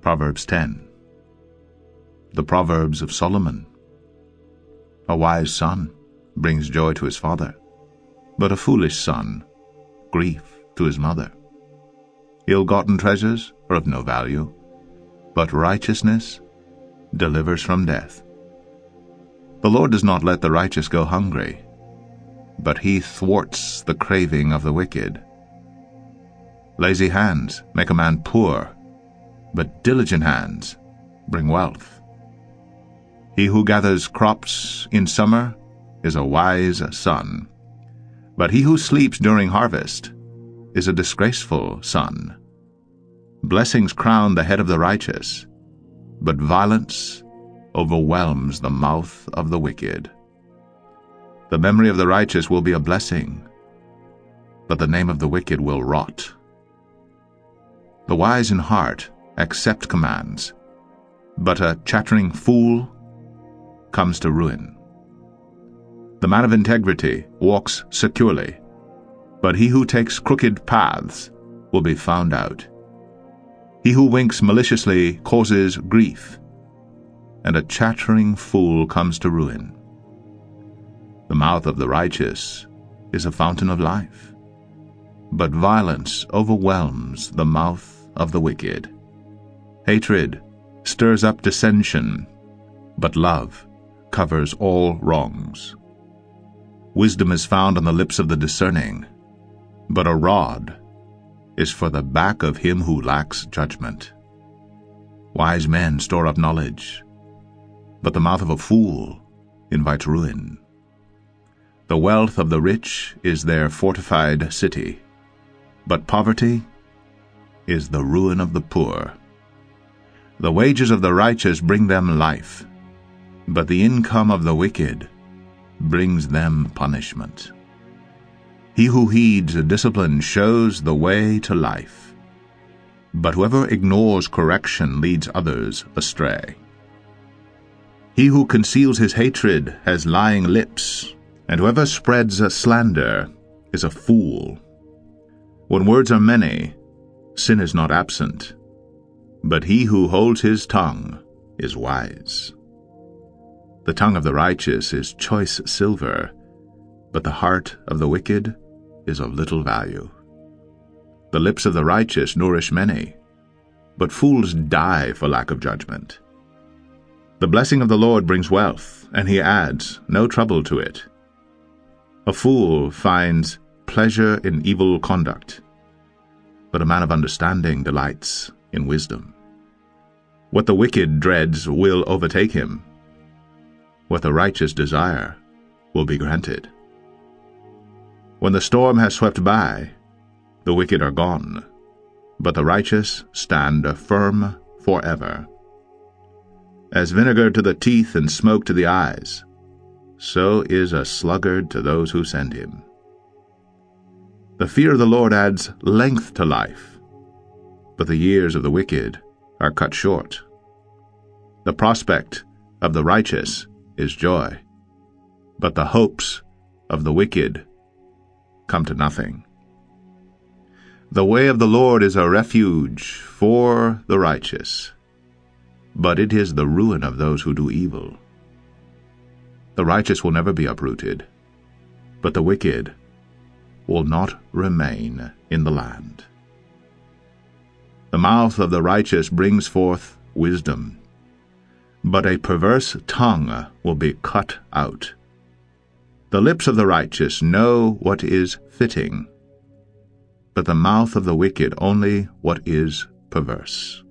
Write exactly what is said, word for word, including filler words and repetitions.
Proverbs ten. The Proverbs of Solomon. A wise son brings joy to his father, but a foolish son grief to his mother. Ill-gotten treasures are of no value, but righteousness delivers from death. The Lord does not let the righteous go hungry, but he thwarts the craving of the wicked. Lazy hands make a man poor, but diligent hands bring wealth. He who gathers crops in summer is a wise son, but he who sleeps during harvest is a disgraceful son. Blessings crown the head of the righteous, but violence overwhelms the mouth of the wicked. The memory of the righteous will be a blessing, but the name of the wicked will rot. The wise in heart accept commands, but a chattering fool comes to ruin. The man of integrity walks securely, but he who takes crooked paths will be found out. He who winks maliciously causes grief, and a chattering fool comes to ruin. The mouth of the righteous is a fountain of life, but violence overwhelms the mouth of the wicked. Hatred stirs up dissension, but love covers all wrongs. Wisdom is found on the lips of the discerning, but a rod is for the back of him who lacks judgment. Wise men store up knowledge, but the mouth of a fool invites ruin. The wealth of the rich is their fortified city, but poverty is the ruin of the poor. The wages of the righteous bring them life, but the income of the wicked brings them punishment. He who heeds discipline shows the way to life, but whoever ignores correction leads others astray. He who conceals his hatred has lying lips, and whoever spreads a slander is a fool. When words are many, sin is not absent, but he who holds his tongue is wise. The tongue of the righteous is choice silver, but the heart of the wicked is of little value. The lips of the righteous nourish many, but fools die for lack of judgment. The blessing of the Lord brings wealth, and he adds no trouble to it. A fool finds pleasure in evil conduct, but a man of understanding delights in wisdom. What the wicked dreads will overtake him. What the righteous desire will be granted. When the storm has swept by, the wicked are gone, but the righteous stand firm forever. As vinegar to the teeth and smoke to the eyes, so is a sluggard to those who send him. The fear of the Lord adds length to life, but the years of the wicked are cut short. The prospect of the righteous is joy, but the hopes of the wicked come to nothing. The way of the Lord is a refuge for the righteous, but it is the ruin of those who do evil. The righteous will never be uprooted, but the wicked will not remain in the land. The mouth of the righteous brings forth wisdom, but a perverse tongue will be cut out. The lips of the righteous know what is fitting, but the mouth of the wicked only what is perverse.